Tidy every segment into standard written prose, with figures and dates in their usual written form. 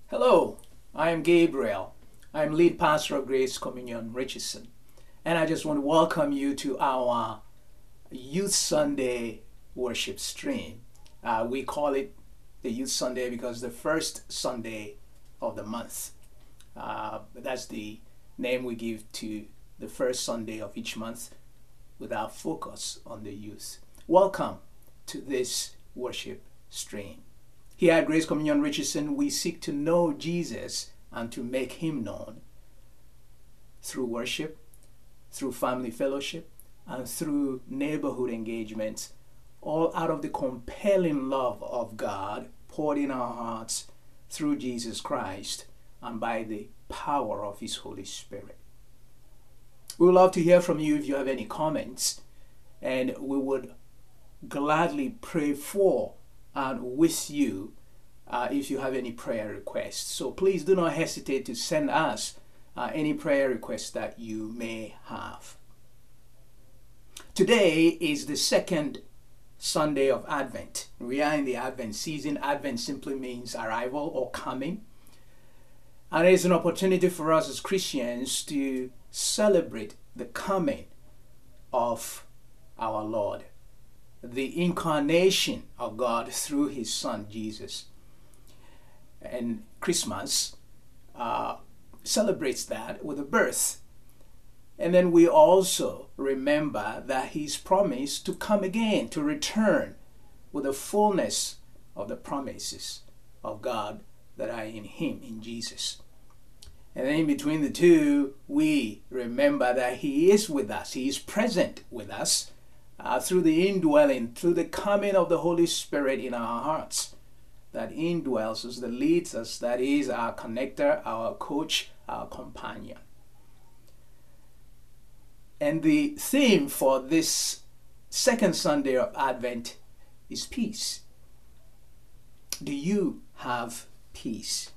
Hello, I am Gabriel. I'm lead pastor of Grace Communion Richardson, and I just want to welcome you to our Youth Sunday worship stream. We call it the Youth Sunday because the first Sunday of the month. That's the name we give to the first Sunday of each month with our focus on the youth. Welcome to this worship stream. Here at Grace Communion Richardson, we seek to know Jesus and to make him known through worship, through family fellowship, and through neighborhood engagements, all out of the compelling love of God poured in our hearts through Jesus Christ and by the power of his Holy Spirit. We would love to hear from you if you have any comments, and we would gladly pray for and with you if you have any prayer requests. So please do not hesitate to send us any prayer requests that you may have. Today is the second Sunday of Advent. We are in the Advent season. Advent simply means arrival or coming. And it is an opportunity for us as Christians to celebrate the coming of our Lord, the incarnation of God through his Son Jesus. And Christmas celebrates that with a birth. And then we also remember that he's promised to come again, to return with the fullness of the promises of God that are in him, in Jesus. And then in between the two, we remember that he is with us. He is present with us through the indwelling, through the coming of the Holy Spirit in our hearts. That indwells us, that leads us, that is our connector, our coach, our companion. And the theme for this second Sunday of Advent is peace. Do you have peace?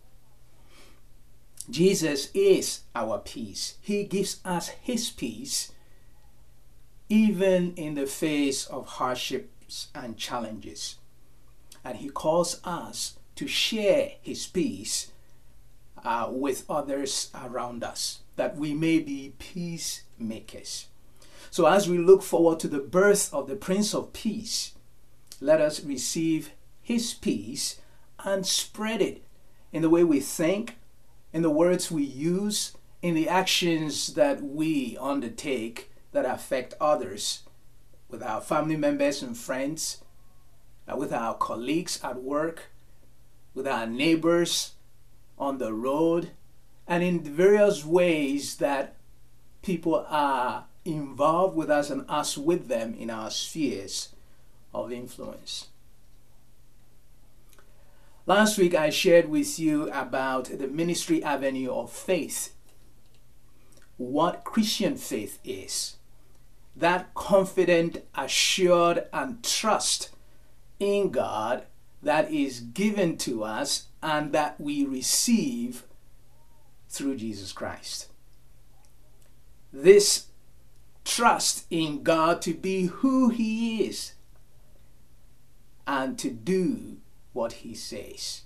Jesus is our peace. He gives us his peace even in the face of hardships and challenges. And he calls us to share his peace with others around us, that we may be peacemakers. So as we look forward to the birth of the Prince of Peace, let us receive his peace and spread it in the way we think, in the words we use, in the actions that we undertake that affect others, with our family members and friends, with our colleagues at work, with our neighbors on the road, and in various ways that people are involved with us and us with them in our spheres of influence. Last week I shared with you about the ministry avenue of faith, what Christian faith is, that confident, assured, and trust in God that is given to us and that we receive through Jesus Christ. This trust in God to be who he is and to do what he says.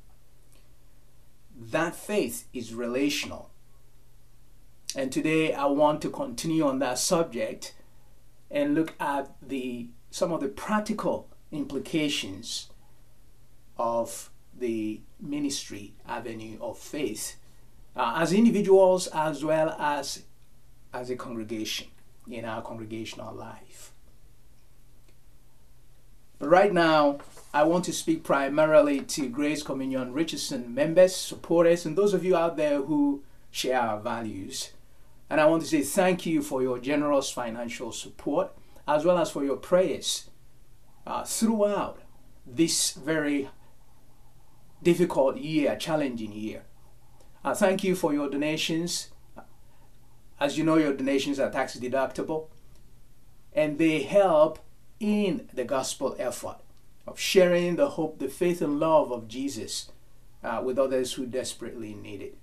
That faith is relational. And today I want to continue on that subject and look at some of the practical implications of the ministry avenue of faith as individuals as well as a congregation in our congregational life. But right now, I want to speak primarily to Grace Communion Richardson members, supporters, and those of you out there who share our values. And I want to say thank you for your generous financial support as well as for your prayers throughout this very difficult year, challenging year. Thank you for your donations. As you know, your donations are tax deductible, and they help in the gospel effort of sharing the hope, the faith, and love of Jesus with others who desperately need it.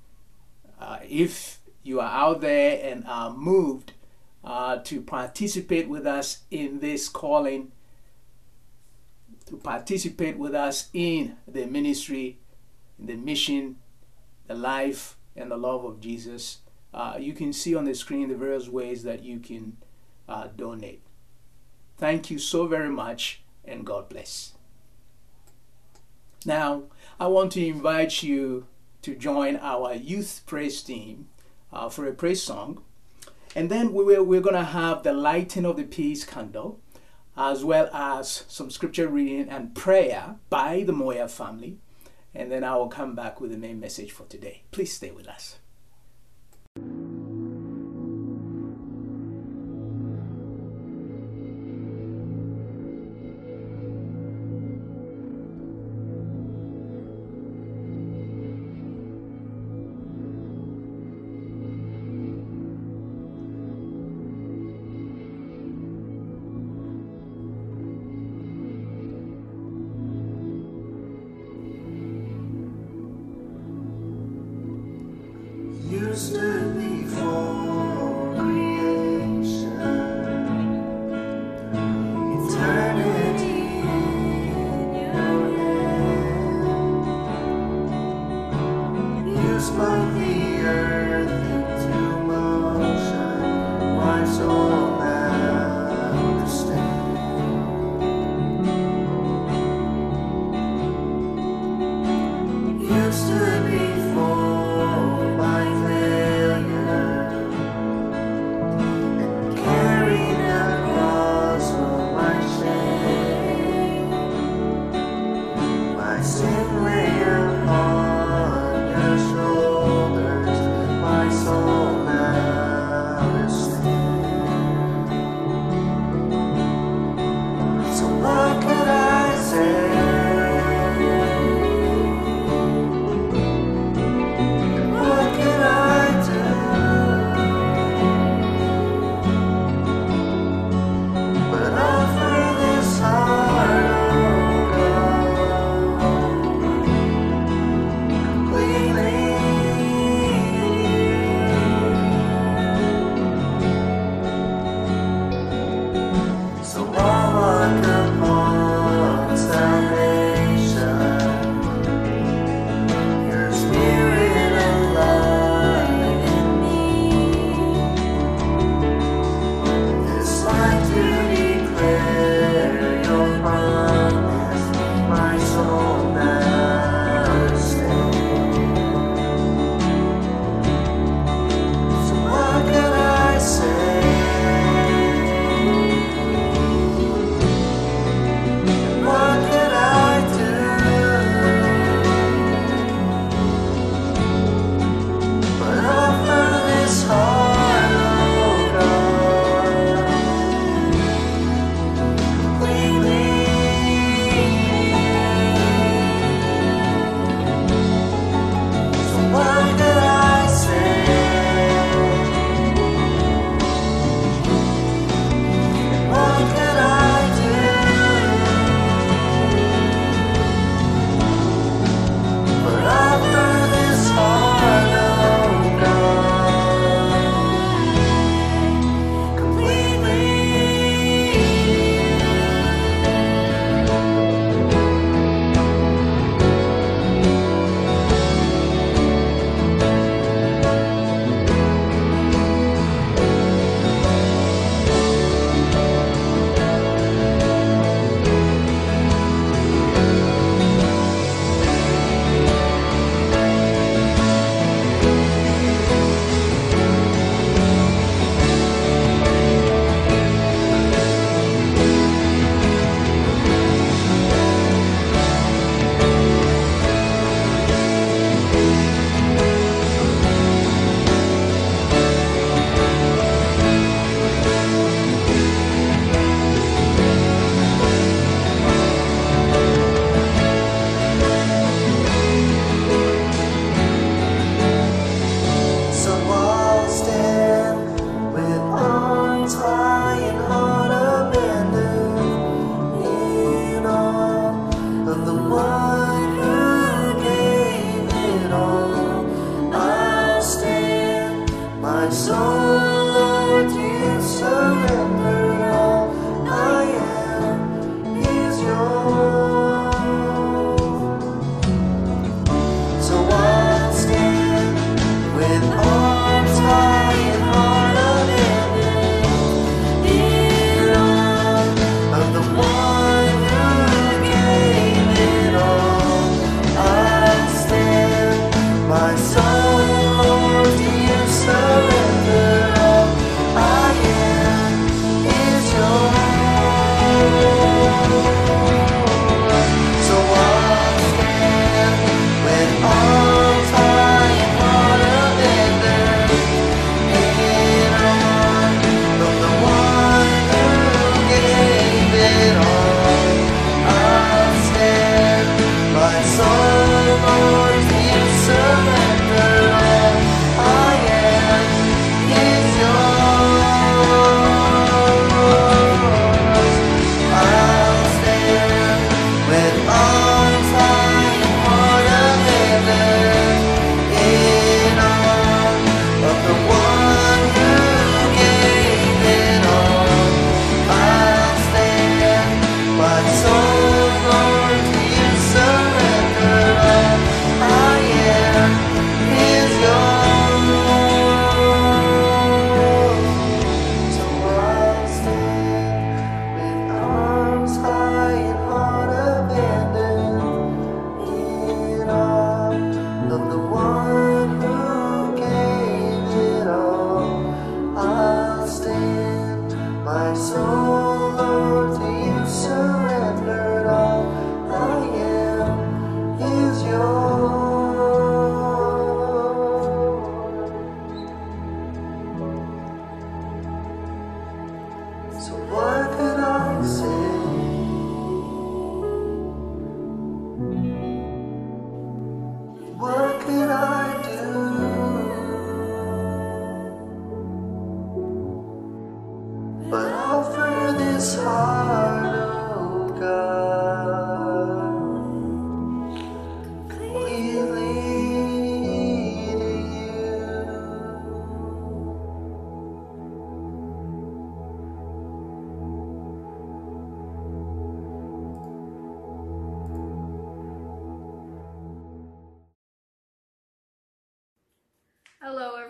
If you are out there and are moved to participate with us in this calling, to participate with us in the ministry the mission, the life, and the love of Jesus, you can see on the screen the various ways that you can donate. Thank you so very much, and God bless. Now, I want to invite you to join our youth praise team for a praise song. And then we're going to have the lighting of the peace candle, as well as some scripture reading and prayer by the Moya family. And then I will come back with the main message for today. Please stay with us.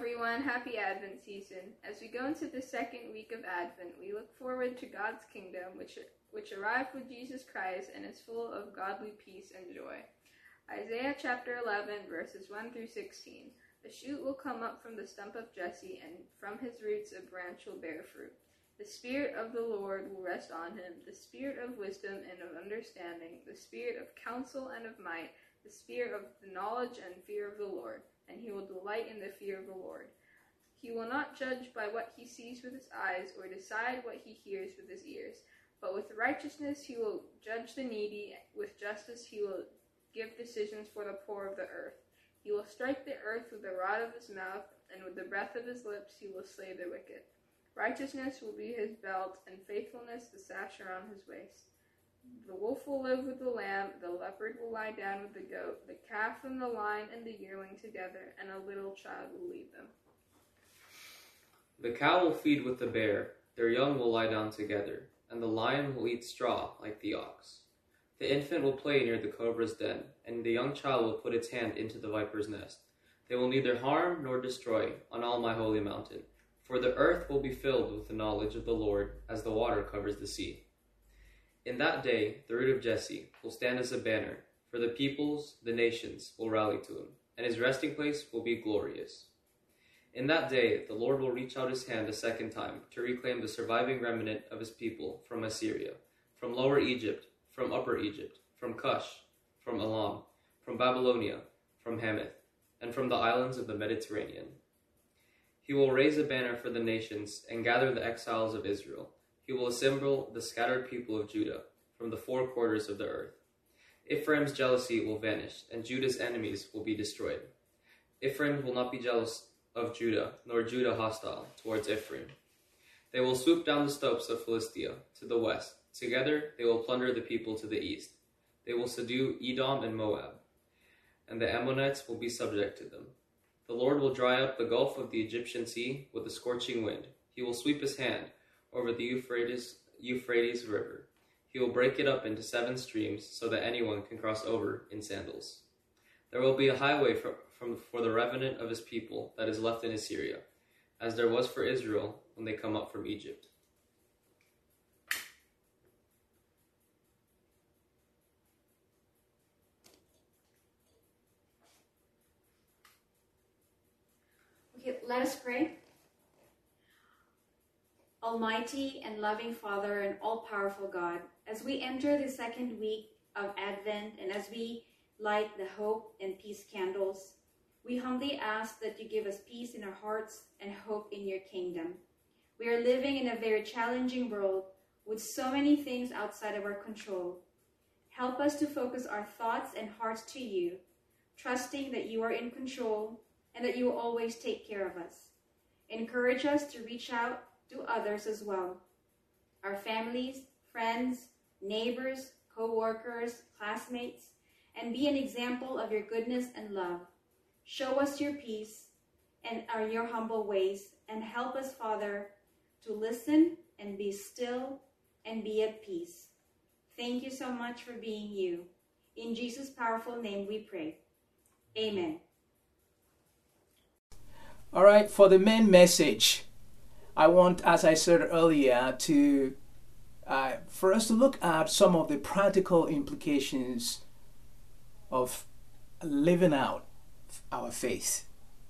everyone. Happy Advent season. As we go into the second week of Advent, we look forward to God's kingdom, which arrived with Jesus Christ and is full of godly peace and joy. Isaiah chapter 11, verses 1 through 16. A shoot will come up from the stump of Jesse, and from his roots a branch will bear fruit. The Spirit of the Lord will rest on him, the Spirit of wisdom and of understanding, the Spirit of counsel and of might, the Spirit of the knowledge and fear of the Lord, and he will delight in the fear of the Lord. He will not judge by what he sees with his eyes, or decide what he hears with his ears, but with righteousness he will judge the needy, with justice he will give decisions for the poor of the earth. He will strike the earth with the rod of his mouth, and with the breath of his lips he will slay the wicked. Righteousness will be his belt, and faithfulness the sash around his waist. The wolf will live with the lamb, the leopard will lie down with the goat, the calf and the lion and the yearling together, and a little child will lead them. The cow will feed with the bear, their young will lie down together, and the lion will eat straw like the ox. The infant will play near the cobra's den, and the young child will put its hand into the viper's nest. They will neither harm nor destroy on all my holy mountain, for the earth will be filled with the knowledge of the Lord as the water covers the sea. In that day, the root of Jesse will stand as a banner, for the peoples, the nations, will rally to him, and his resting place will be glorious. In that day, the Lord will reach out his hand a second time to reclaim the surviving remnant of his people from Assyria, from Lower Egypt, from Upper Egypt, from Cush, from Elam, from Babylonia, from Hamath, and from the islands of the Mediterranean. He will raise a banner for the nations and gather the exiles of Israel. He will assemble the scattered people of Judah from the four quarters of the earth. Ephraim's jealousy will vanish, and Judah's enemies will be destroyed. Ephraim will not be jealous of Judah, nor Judah hostile towards Ephraim. They will swoop down the slopes of Philistia to the west. Together they will plunder the people to the east. They will subdue Edom and Moab, and the Ammonites will be subject to them. The Lord will dry up the gulf of the Egyptian sea with a scorching wind. He will sweep his hand over the Euphrates River. He will break it up into 7 streams so that anyone can cross over in sandals. There will be a highway for the remnant of his people that is left in Assyria, as there was for Israel when they come up from Egypt. Okay, let us pray. Almighty and loving Father and all-powerful God, as we enter the second week of Advent and as we light the hope and peace candles, we humbly ask that you give us peace in our hearts and hope in your kingdom. We are living in a very challenging world with so many things outside of our control. Help us to focus our thoughts and hearts to you, trusting that you are in control and that you will always take care of us. Encourage us to reach out to others as well, our families, friends, neighbors, co-workers, classmates, and be an example of your goodness and love. Show us your peace and your humble ways, and help us, Father, to listen and be still and be at peace. Thank you so much for being you. In Jesus' powerful name we pray. Amen. All right, for the main message, I want, as I said earlier, for us to look at some of the practical implications of living out our faith.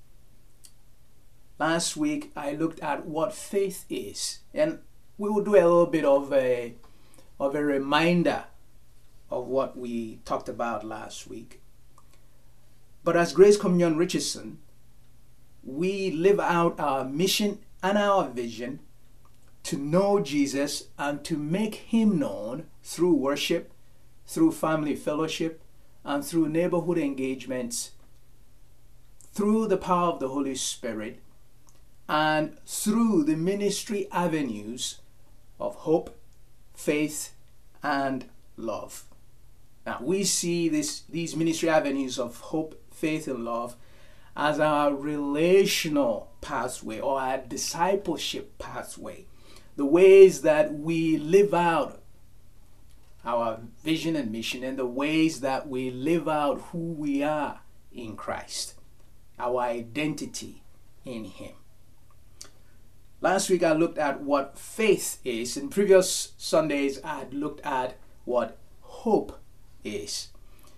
Last week, I looked at what faith is, and we will do a little bit of a reminder of what we talked about last week. But as Grace Communion Richardson, we live out our mission and our vision to know Jesus and to make him known through worship, through family fellowship, and through neighborhood engagements, through the power of the Holy Spirit, and through the ministry avenues of hope, faith, and love. Now, we see these ministry avenues of hope, faith, and love as our relational pathway or our discipleship pathway, the ways that we live out our vision and mission, and the ways that we live out who we are in Christ, our identity in Him. Last week I looked at what faith is. In previous Sundays I had looked at what hope is.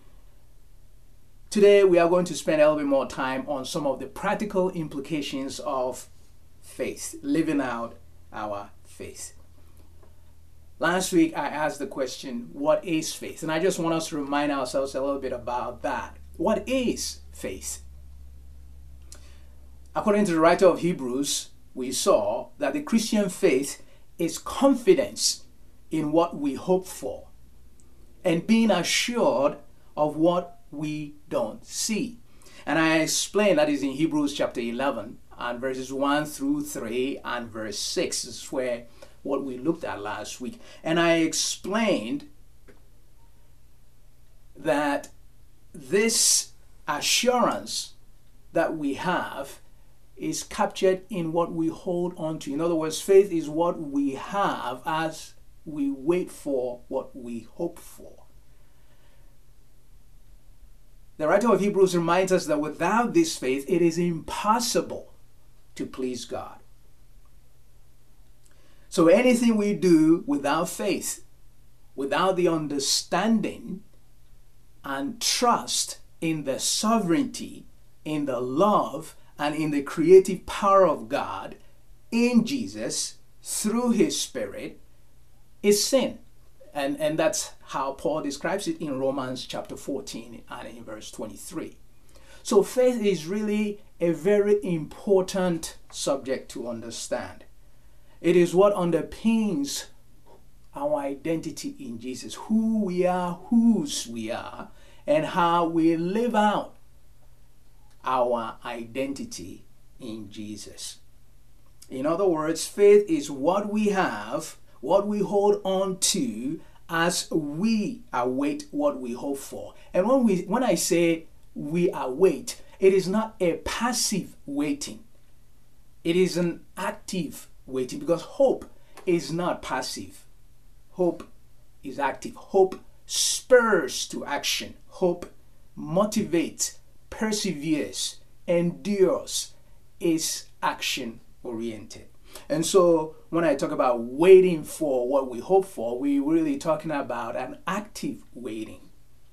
Today we are going to spend a little bit more time on some of the practical implications of faith, living out our faith. Last week I asked the question, what is faith? And I just want us to remind ourselves a little bit about that. What is faith? According to the writer of Hebrews, we saw that the Christian faith is confidence in what we hope for and being assured of what we don't see. And I explained that is in Hebrews chapter 11 and verses 1 through 3 and verse 6. This is where what we looked at last week. And I explained that this assurance that we have is captured in what we hold on to. In other words, faith is what we have as we wait for what we hope for. The writer of Hebrews reminds us that without this faith, it is impossible to please God. So anything we do without faith, without the understanding and trust in the sovereignty, in the love, and in the creative power of God in Jesus through His Spirit is sin. And that's how Paul describes it in Romans chapter 14 and in verse 23. So faith is really a very important subject to understand. It is what underpins our identity in Jesus, who we are, whose we are, and how we live out our identity in Jesus. In other words, faith is what we have, what we hold on to as we await what we hope for. And when I say we await, it is not a passive waiting. It is an active waiting, because hope is not passive. Hope is active. Hope spurs to action. Hope motivates, perseveres, endures, is action oriented. And so when I talk about waiting for what we hope for, we're really talking about an active waiting.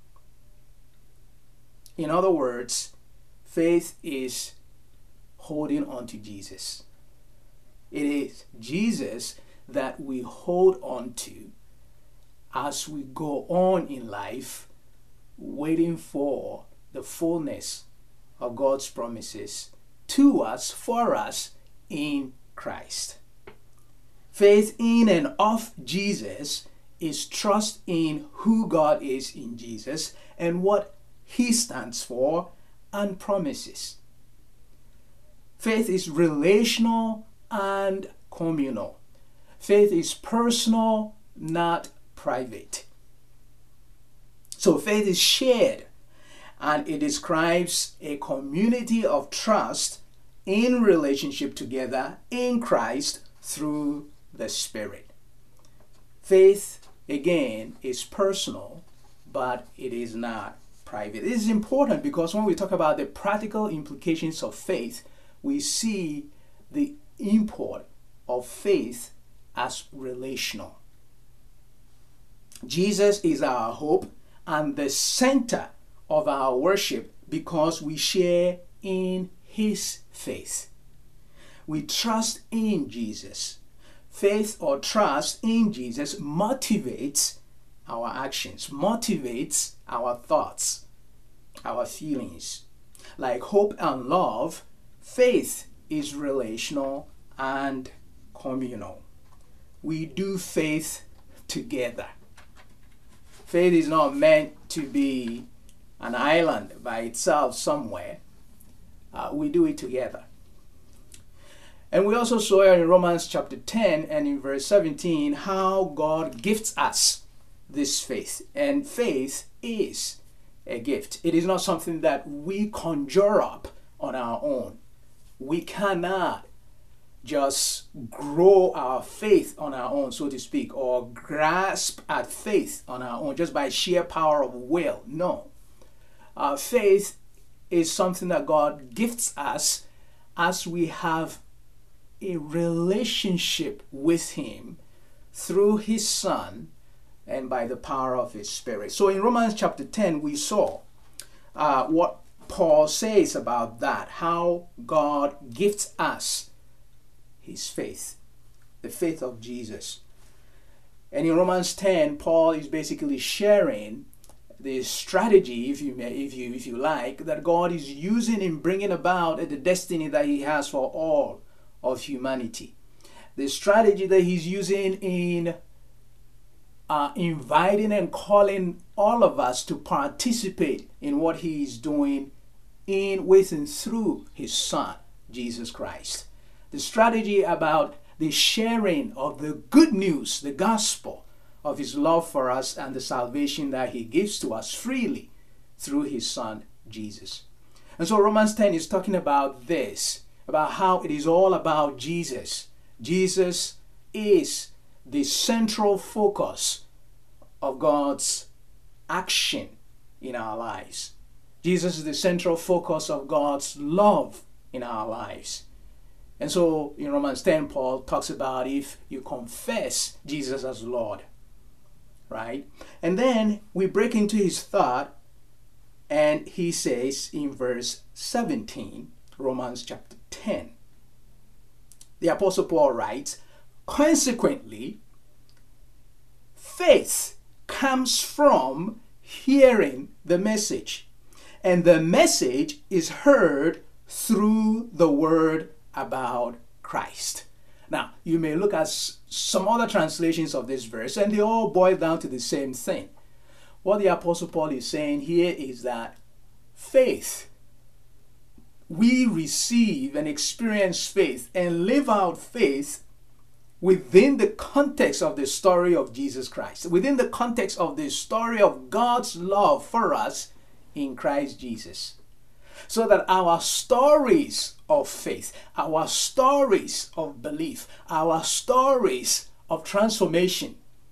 In other words, faith is holding on to Jesus. It is Jesus that we hold on to as we go on in life, waiting for the fullness of God's promises to us, for us, in Christ. Faith in and of Jesus is trust in who God is in Jesus and what He stands for and promises. Faith is relational and communal. Faith is personal, not private. So faith is shared, and it describes a community of trust in relationship together in Christ through the Spirit. Faith, again, is personal, but it is not private. It is important because when we talk about the practical implications of faith, we see the import of faith as relational. Jesus is our hope and the center of our worship because we share in His faith. We trust in Jesus. Faith or trust in Jesus motivates our actions, motivates our thoughts, our feelings. Like hope and love, faith is relational and communal. We do faith together. Faith is not meant to be an island by itself somewhere. We do it together. And we also saw in Romans chapter 10 and in verse 17 how God gifts us this faith. And faith is a gift. It is not something that we conjure up on our own. We cannot just grow our faith on our own, so to speak, or grasp at faith on our own just by sheer power of will. No. Faith is something that God gifts us as we have a relationship with him through his Son and by the power of his Spirit. So in Romans chapter 10, we saw what Paul says about that, how God gifts us his faith, the faith of Jesus. And in Romans 10, Paul is basically sharing the strategy, if you like, that God is using in bringing about the destiny that he has for all of humanity. The strategy that he's using in inviting and calling all of us to participate in what he is doing in, with, and through his Son, Jesus Christ. The strategy about the sharing of the good news, the gospel of his love for us and the salvation that he gives to us freely through his Son, Jesus. And so Romans 10 is talking about this, about how it is all about Jesus. Jesus is the central focus of God's action in our lives. Jesus is the central focus of God's love in our lives. And so in Romans 10, Paul talks about if you confess Jesus as Lord, right? And then we break into his thought, and he says in verse 17, Romans chapter 10, the Apostle Paul writes, consequently, faith comes from hearing the message, and the message is heard through the word about Christ. Now, you may look at some other translations of this verse, and they all boil down to the same thing. What the Apostle Paul is saying here is that faith, we receive and experience faith and live out faith within the context of the story of Jesus Christ, within the context of the story of God's love for us in Christ Jesus. So that our stories of faith, our stories of belief, our stories of transformation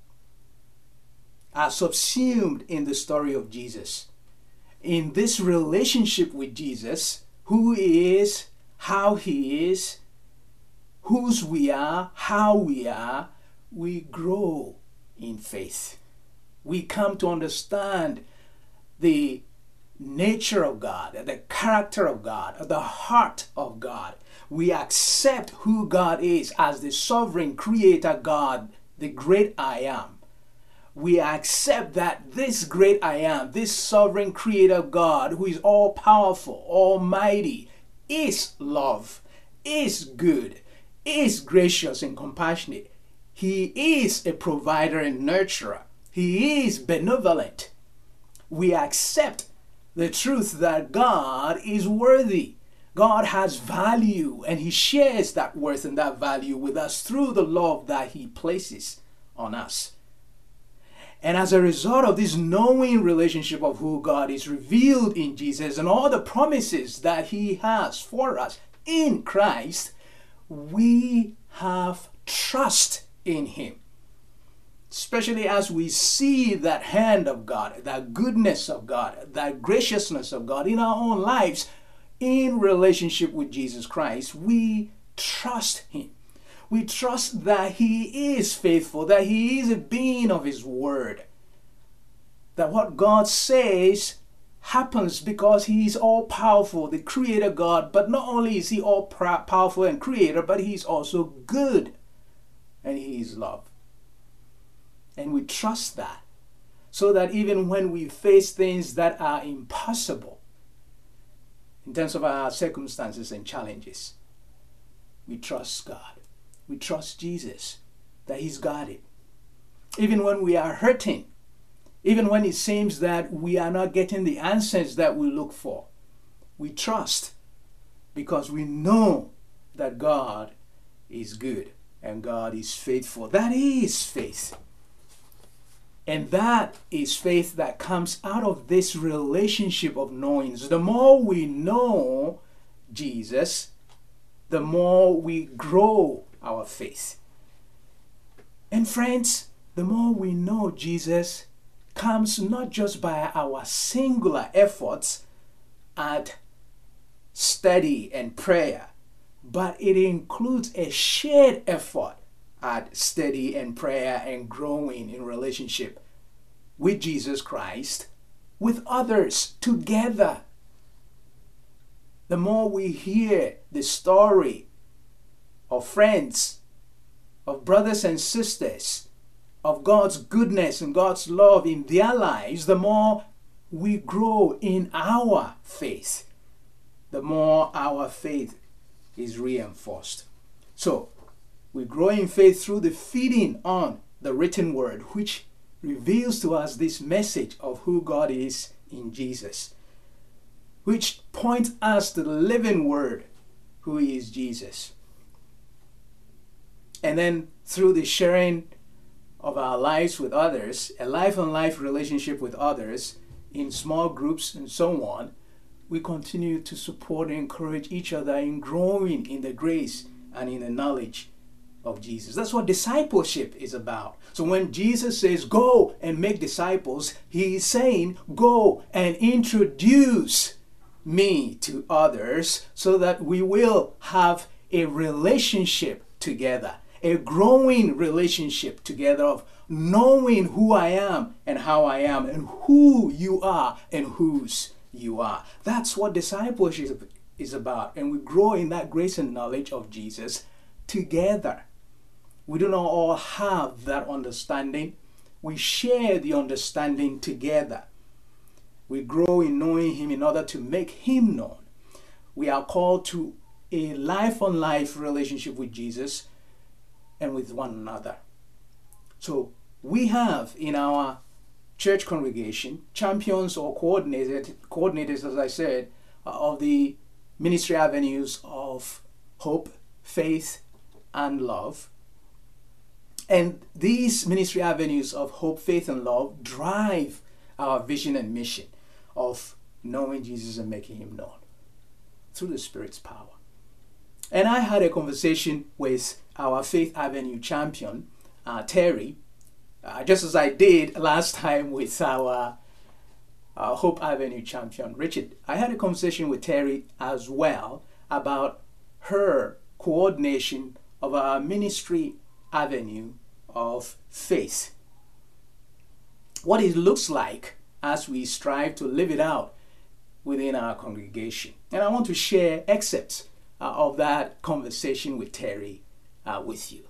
are subsumed in the story of Jesus. In this relationship with Jesus, who he is, how he is, whose we are, how we grow in faith. We come to understand the nature of God, the character of God, the heart of God. We accept who God is as the sovereign creator God, the great I am. We accept that this great I am, this sovereign creator God, who is all powerful, almighty, is love, is good, is gracious and compassionate. He is a provider and nurturer. He is benevolent. We accept the truth that God is worthy. God has value, and he shares that worth and that value with us through the love that he places on us. And as a result of this knowing relationship of who God is revealed in Jesus and all the promises that he has for us in Christ, we have trust in him. Especially as we see that hand of God, that goodness of God, that graciousness of God in our own lives in relationship with Jesus Christ, we trust him. We trust that he is faithful, that he is a being of his word. That what God says happens because he is all powerful, the creator God. But not only is he all powerful and creator, but he's also good, and he is love. And we trust that, so that even when we face things that are impossible in terms of our circumstances and challenges, we trust God. We trust Jesus, that he's got it. Even when we are hurting, even when it seems that we are not getting the answers that we look for, we trust because we know that God is good and God is faithful. That is faith. And that is faith that comes out of this relationship of knowing. So the more we know Jesus, the more we grow our faith. And friends, the more we know Jesus comes not just by our singular efforts at study and prayer, but it includes a shared effort at study and prayer and growing in relationship with Jesus Christ, with others, together. The more we hear the story of friends, of brothers and sisters, of God's goodness and God's love in their lives, the more we grow in our faith, the more our faith is reinforced. So, we grow in faith through the feeding on the written word, which reveals to us this message of who God is in Jesus, which points us to the living word, who is Jesus. And then through the sharing of our lives with others, a life-on-life relationship with others in small groups and so on, we continue to support and encourage each other in growing in the grace and in the knowledge of Jesus. That's what discipleship is about. So when Jesus says, go and make disciples, he is saying, go and introduce me to others so that we will have a relationship together, a growing relationship together of knowing who I am and how I am and who you are and whose you are. That's what discipleship is about. And we grow in that grace and knowledge of Jesus together. We do not all have that understanding. We share the understanding together. We grow in knowing him in order to make him known. We are called to a life-on-life relationship with Jesus and with one another. So we have in our church congregation champions or coordinators, as I said, of the ministry avenues of hope, faith, and love. And these ministry avenues of hope, faith, and love drive our vision and mission of knowing Jesus and making him known through the Spirit's power. And I had a conversation with our Faith Avenue champion, Terry, just as I did last time with our Hope Avenue champion, Richard. I had a conversation with Terry as well about her coordination of our ministry avenue of faith. What it looks like as we strive to live it out within our congregation. And I want to share excerpts of that conversation with Terry with you.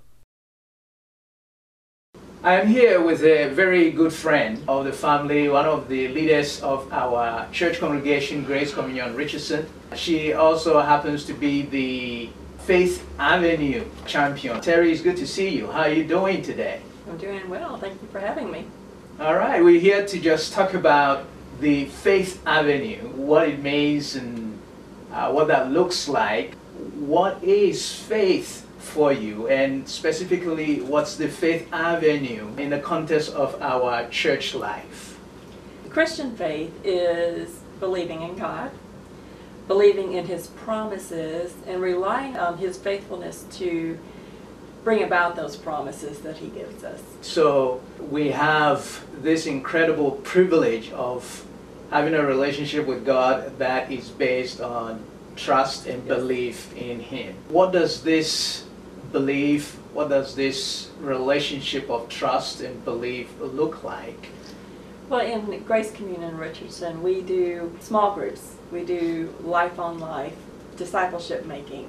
I am here with a very good friend of the family, one of the leaders of our church congregation, Grace Communion Richardson. She also happens to be the Faith Avenue champion. Terry, it's good to see you. How are you doing today? I'm doing well. Thank you for having me. All right, we're here to just talk about the Faith Avenue, what it means and what that looks like. What is faith for you, and specifically what's the Faith Avenue in the context of our church life? Christian faith is believing in God, believing in his promises, and relying on his faithfulness to bring about those promises that he gives us. So we have this incredible privilege of having a relationship with God that is based on trust and belief in him. What does this belief, what does this relationship of trust and belief look like? Well, in Grace Communion Richardson, we do small groups. We do life on life, discipleship making.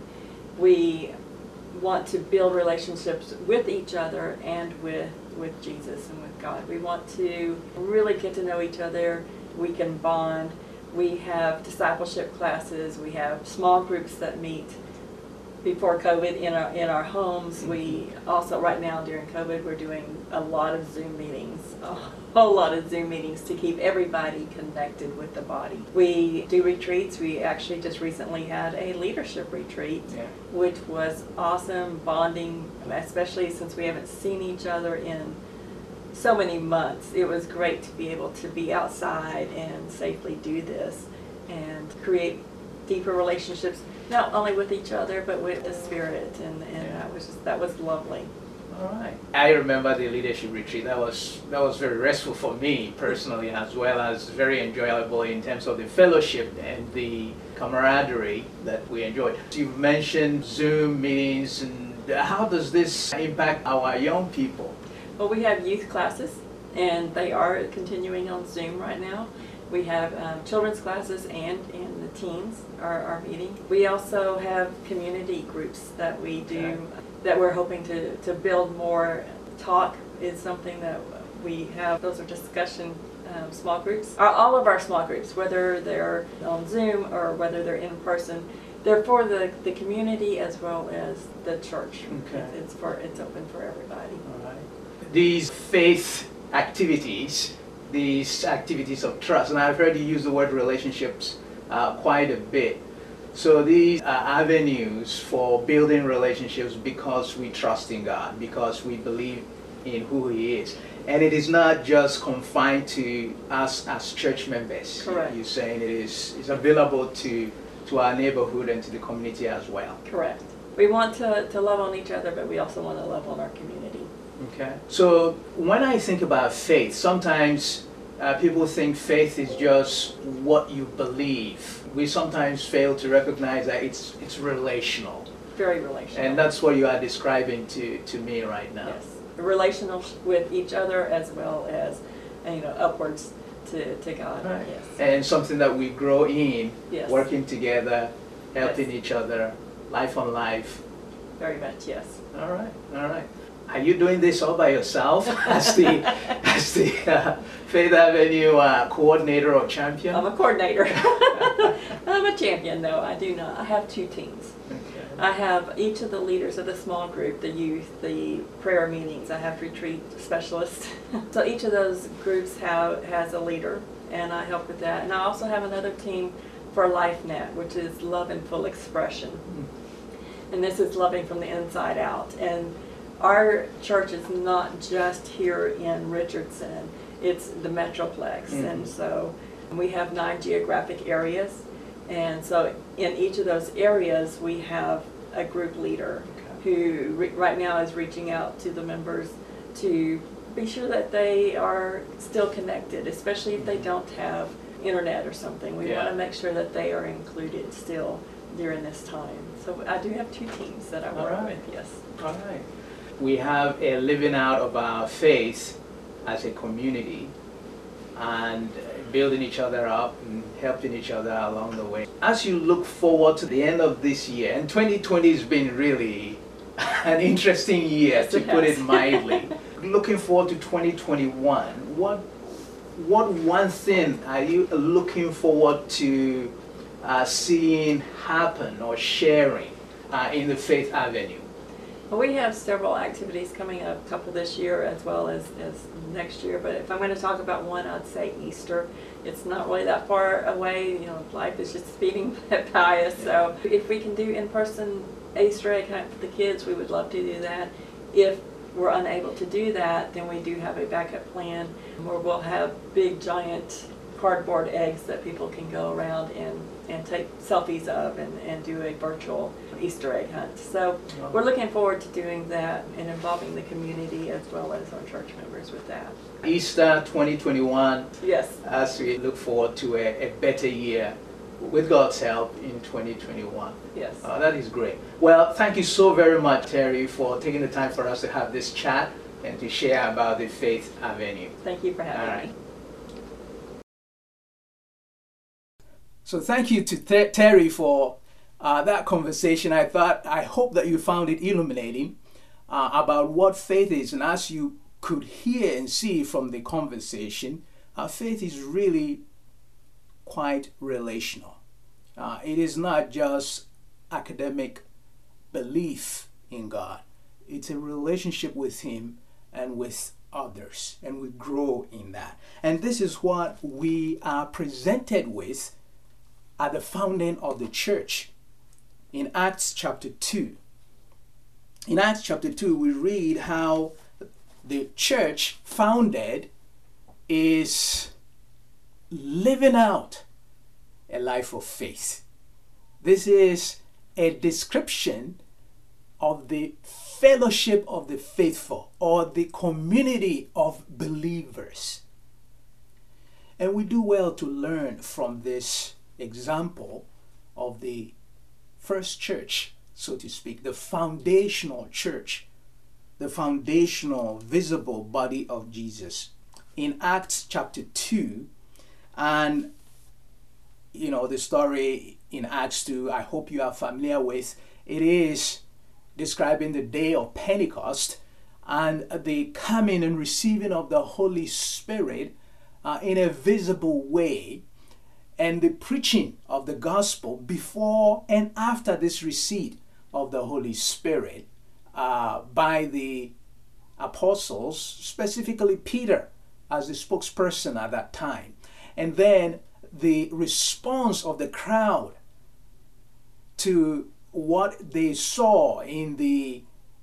We want to build relationships with each other and with Jesus and with God. We want to really get to know each other. We can bond. We have discipleship classes. We have small groups that meet before COVID in our homes. We also, right now during COVID, we're doing a lot of Zoom meetings, a whole lot of Zoom meetings to keep everybody connected with the body. We do retreats. We actually just recently had a leadership retreat, which was awesome, bonding, especially since we haven't seen each other in so many months. It was great to be able to be outside and safely do this and create deeper relationships, not only with each other but with the Spirit, and that was lovely. All right. I remember the leadership retreat. That was very restful for me personally, as well as very enjoyable in terms of the fellowship and the camaraderie that we enjoyed. You've mentioned Zoom meetings, and how does this impact our young people? Well, we have youth classes, and they are continuing on Zoom right now. We have children's classes and the teens are meeting. We also have community groups that we do that we're hoping to build more. Talk is something that we have. Those are discussion small groups. All of our small groups, whether they're on Zoom or whether they're in person, they're for the community as well as the church. Okay. It's open for everybody. All right. These faith activities, these activities of trust, and I've heard you use the word relationships quite a bit. So these are avenues for building relationships because we trust in God, because we believe in who He is. And it is not just confined to us as church members. Correct. You're saying it's available to our neighborhood and to the community as well. Correct. We want to love on each other, but we also want to love on our community. Okay. So when I think about faith, sometimes people think faith is just what you believe. We sometimes fail to recognize that it's relational. Very relational. And that's what you are describing to me right now. Yes. Relational with each other as well as, upwards to God. Right. Yes. And something that we grow in, Yes. working together, helping Yes. each other, life on life. Very much, yes. All right, all right. Are you doing this all by yourself as the Faith Avenue coordinator or champion? I'm a coordinator. I'm a champion, though. I do not. I have two teams. Okay. I have each of the leaders of the small group, the youth, the prayer meetings. I have retreat specialists. So each of those groups has a leader, and I help with that. And I also have another team for LifeNet, which is Love in Full Expression. And this is loving from the inside out. And our church is not just here in Richardson, it's the Metroplex. And so we have 9 geographic areas. And so in each of those areas, we have a group leader who right now is reaching out to the members to be sure that they are still connected, especially if they don't have internet or something. We want to make sure that they are included still during this time. So I do have 2 teams that I work with, yes. All right. We have a living out of our faith as a community and building each other up and helping each other along the way. As you look forward to the end of this year, and 2020 has been really an interesting year, Yes, to it put has. it mildly. Looking forward to 2021, what one thing are you looking forward to seeing happen or sharing in the Faith Avenue? Well, we have several activities coming up, a couple this year as well as next year. But if I'm going to talk about one, I'd say Easter. It's not really that far away. Life is just speeding by us. So if we can do in-person Easter egg hunt for the kids, we would love to do that. If we're unable to do that, then we do have a backup plan where we'll have big, giant cardboard eggs that people can go around and take selfies of and do a virtual Easter egg hunt. So we're looking forward to doing that and involving the community as well as our church members with that. Easter 2021, Yes. as we look forward to a better year with God's help in 2021. Yes. That is great. Well, thank you so very much, Terry, for taking the time for us to have this chat and to share about the Faith Avenue. Thank you for All having right. me. So thank you to Terry for that conversation. I hope that you found it illuminating about what faith is. And as you could hear and see from the conversation, faith is really quite relational. It is not just academic belief in God. It's a relationship with Him and with others, and we grow in that. And this is what we are presented with at the founding of the church in Acts chapter 2. In Acts chapter 2, we read how the church founded is living out a life of faith. This is a description of the fellowship of the faithful, or the community of believers. And we do well to learn from this example of the first church, so to speak, the foundational church, the foundational visible body of Jesus. In Acts chapter 2, and the story in Acts 2, I hope you are familiar with. It is describing the day of Pentecost and the coming and receiving of the Holy Spirit in a visible way, and the preaching of the gospel before and after this receipt of the Holy Spirit by the apostles, specifically Peter as the spokesperson at that time. And then the response of the crowd to what they saw in the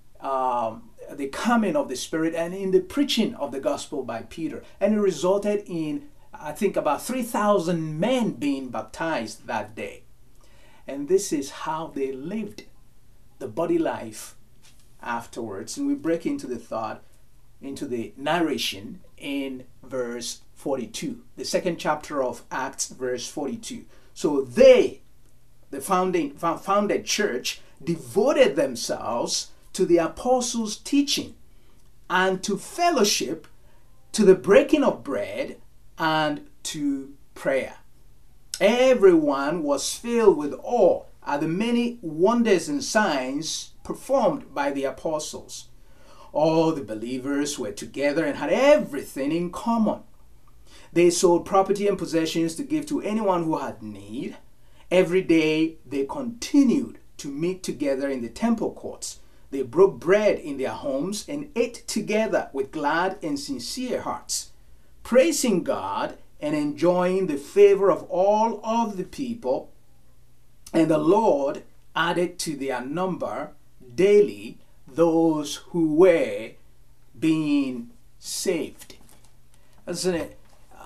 coming of the Spirit and in the preaching of the gospel by Peter. And it resulted in, I think, about 3,000 men being baptized that day. And this is how they lived the body life afterwards. And we break into the thought, into the narration in verse 42, the second chapter of Acts, verse 42. So they, the founded church, devoted themselves to the apostles' teaching and to fellowship, to the breaking of bread, and to prayer. Everyone was filled with awe at the many wonders and signs performed by the apostles. All the believers were together and had everything in common. They sold property and possessions to give to anyone who had need. Every day they continued to meet together in the temple courts. They broke bread in their homes and ate together with glad and sincere hearts, praising God and enjoying the favor of all of the people. And the Lord added to their number daily those who were being saved. Isn't it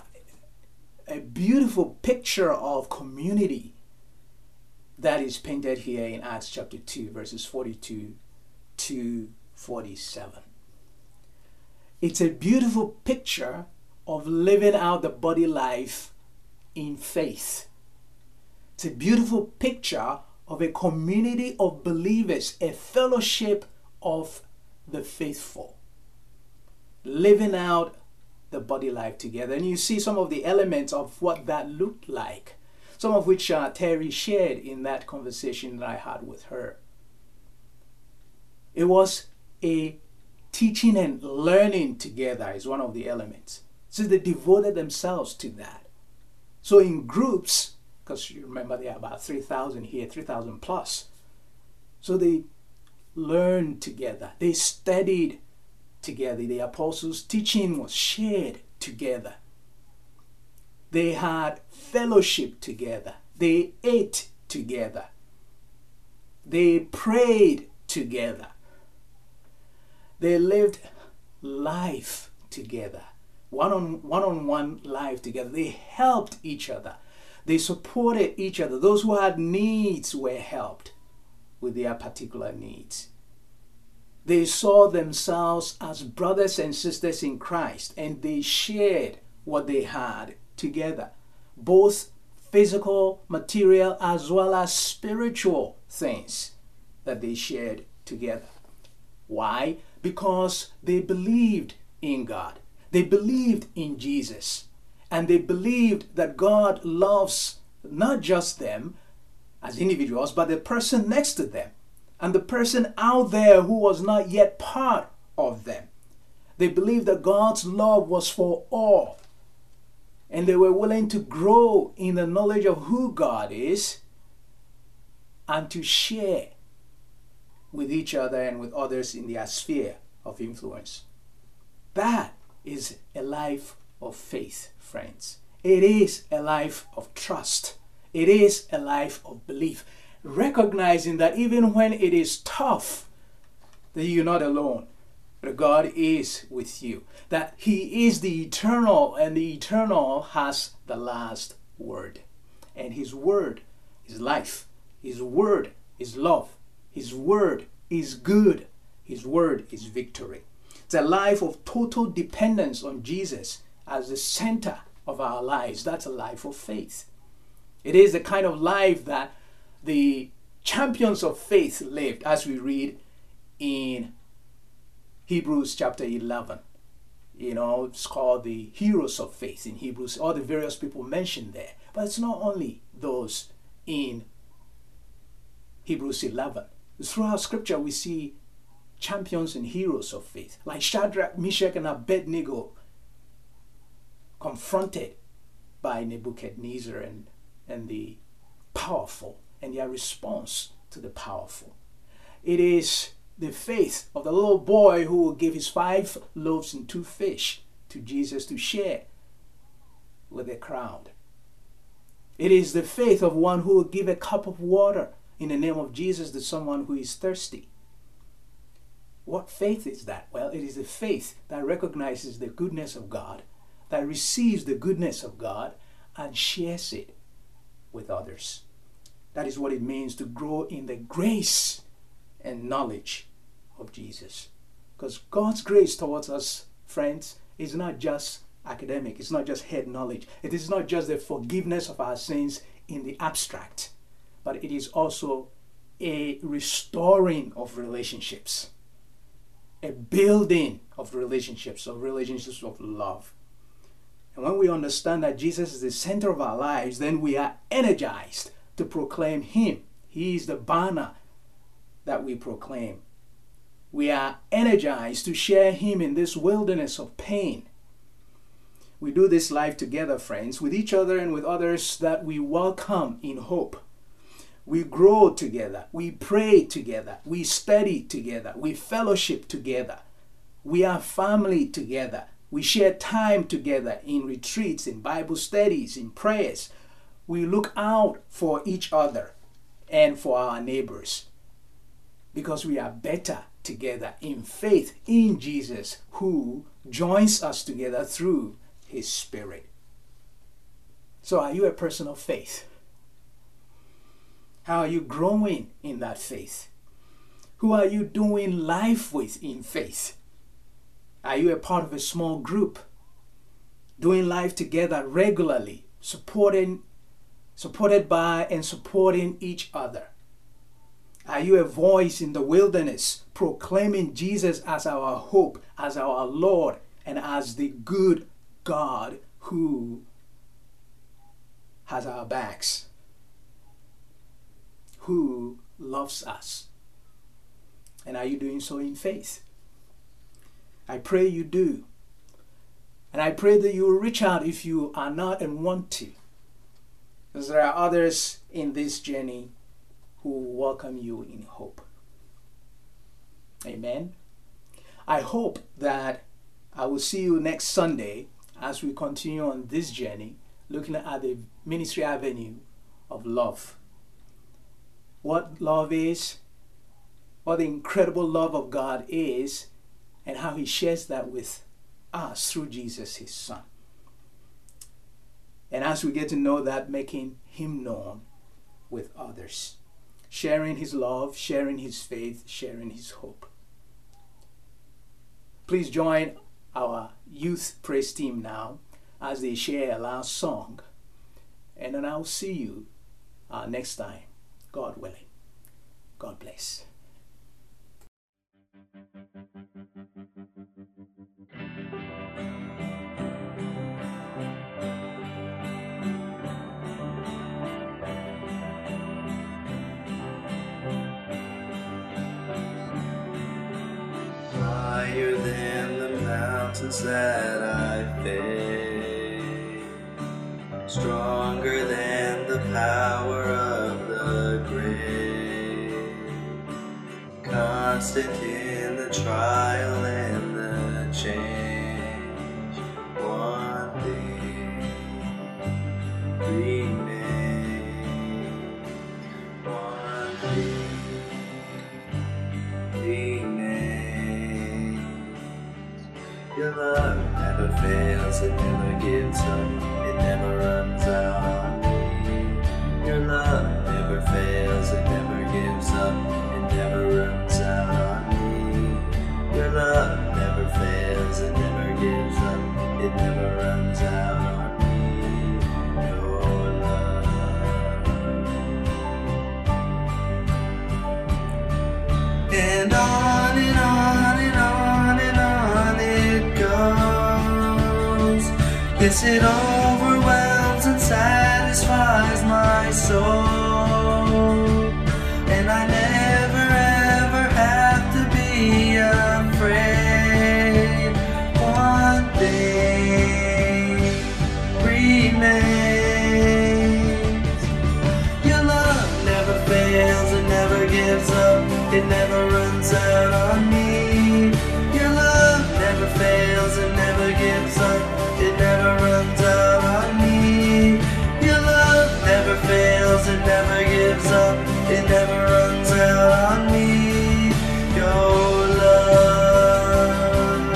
a beautiful picture of community that is painted here in Acts chapter 2, verses 42 to 47. It's a beautiful picture of living out the body life in faith. It's a beautiful picture of a community of believers, a fellowship of the faithful, living out the body life together. And you see some of the elements of what that looked like, some of which Terry shared in that conversation that I had with her. It was a teaching and learning together is one of the elements. So they devoted themselves to that. So in groups, because you remember there are about 3,000 here, 3,000 plus. So they learned together. They studied together. The apostles' teaching was shared together. They had fellowship together. They ate together. They prayed together. They lived life together. One-on-one life together. They helped each other. They supported each other. Those who had needs were helped with their particular needs. They saw themselves as brothers and sisters in Christ, and they shared what they had together, both physical, material, as well as spiritual things that they shared together. Why? Because they believed in God. They believed in Jesus. And they believed that God loves not just them as individuals, but the person next to them and the person out there who was not yet part of them. They believed that God's love was for all. And they were willing to grow in the knowledge of who God is and to share with each other and with others in their sphere of influence. That is a life of faith, friends. It is a life of trust. It is a life of belief. Recognizing that even when it is tough, that you're not alone. But God is with you. That He is the eternal, and the eternal has the last word. And His word is life. His word is love. His word is good. His word is victory. It's a life of total dependence on Jesus as the center of our lives. That's a life of faith. It is the kind of life that the champions of faith lived, as we read in Hebrews chapter 11. It's called the heroes of faith in Hebrews, all the various people mentioned there. But it's not only those in Hebrews 11. Throughout Scripture, we see champions and heroes of faith, like Shadrach, Meshach, and Abednego, confronted by Nebuchadnezzar and the powerful, and their response to the powerful. It is the faith of the little boy who will give his 5 loaves and 2 fish to Jesus to share with the crowd. It is the faith of one who will give a cup of water in the name of Jesus to someone who is thirsty. What faith is that? Well, it is the faith that recognizes the goodness of God, that receives the goodness of God and shares it with others. That is what it means to grow in the grace and knowledge of Jesus. Because God's grace towards us, friends, is not just academic. It's not just head knowledge. It is not just the forgiveness of our sins in the abstract, but it is also a restoring of relationships, a building of relationships of love. And when we understand that Jesus is the center of our lives, then we are energized to proclaim Him. He is the banner that we proclaim. We are energized to share Him in this wilderness of pain. We do this life together, friends, with each other and with others that we welcome in hope. We grow together. We pray together. We study together. We fellowship together. We are family together. We share time together in retreats, in Bible studies, in prayers. We look out for each other and for our neighbors because we are better together in faith in Jesus, who joins us together through His Spirit. So are you a person of faith? How are you growing in that faith? Who are you doing life with in faith? Are you a part of a small group, doing life together regularly, supported by and supporting each other? Are you a voice in the wilderness, proclaiming Jesus as our hope, as our Lord, and as the good God who has our backs, who loves us? And are you doing so in faith? I pray you do. And I pray that you will reach out if you are not and want to, because there are others in this journey who welcome you in hope. Amen. I hope that I will see you next Sunday as we continue on this journey, looking at the ministry avenue of love. What love is, what the incredible love of God is, and how He shares that with us through Jesus, His Son. And as we get to know that, making Him known with others, sharing His love, sharing His faith, sharing His hope. Please join our youth praise team now as they share a last song. And then I'll see you next time, God willing. God bless. Higher than the mountains that I face, stronger than the power of the grave, constant in the trial and the change, one thing remains, one thing remains. Your love never fails, it never gives up, it never runs out on me. Your love never fails, it never gives up, it never runs out on me. Yes, it overwhelms and satisfies my soul, and I never ever have to be afraid. One thing remains: your love never fails, it never gives up, it never runs out on me. Your love never fails, it never gives up, it never runs out on me. Your love never fails, it never gives up, it never runs out on me. Your love.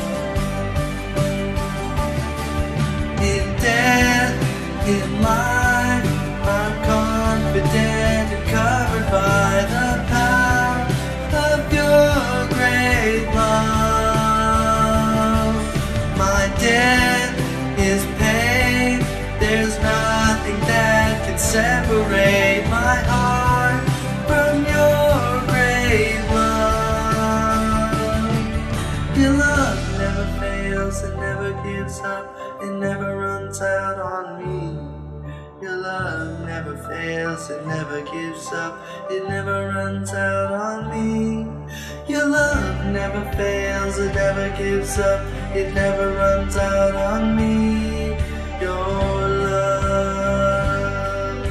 In death, in life, I'm confident and covered by the power of your great love. My debt is paid, there's nothing that can separate my heart from your great love. Your love never fails, it never gives up, it never runs out on me. Your love never fails, it never gives up, it never runs out on me. Your love never fails, it never gives up, it never runs out on me. Your love.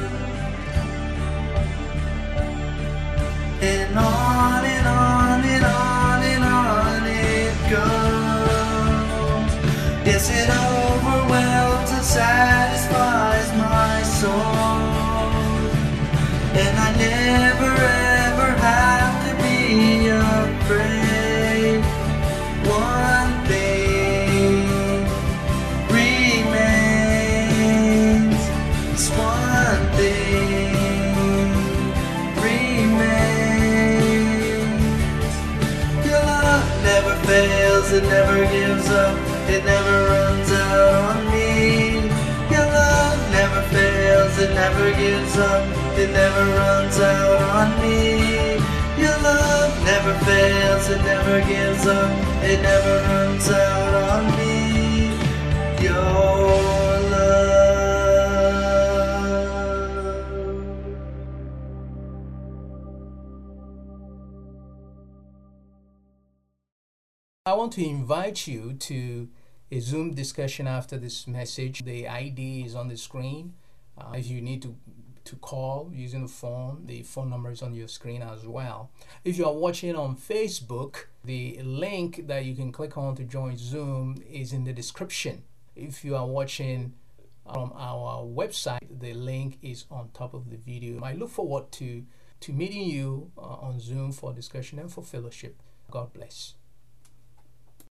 And on and on and on and on it goes. Yes, it overwhelms and satisfies my soul, and I never ever have to be afraid. One thing remains. This one thing remains. Your love never fails, it never gives up, it never runs out on me. Your love never fails, it never gives up, it never runs out on me. Your love never fails, it never gives up, it never runs out on me. Your love. I want to invite you to a Zoom discussion after this message. The ID is on the screen. If you need to call using the phone number is on your screen as well. If you are watching on Facebook, the link that you can click on to join Zoom is in the description. If you are watching from our website, the link is on top of the video. I look forward to meeting you on Zoom for discussion and for fellowship. God bless.